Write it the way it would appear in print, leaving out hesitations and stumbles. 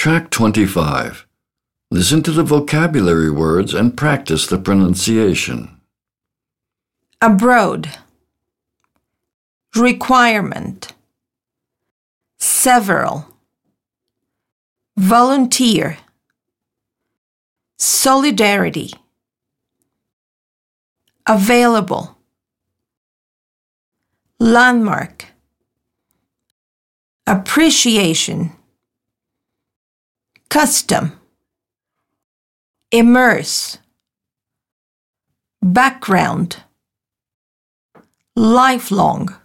Track 25. Listen to the vocabulary words and practice the pronunciation. Abroad. Requirement. Several. Volunteer. Solidarity. Available. Landmark. Appreciation. Custom. Immerse. Background. Lifelong.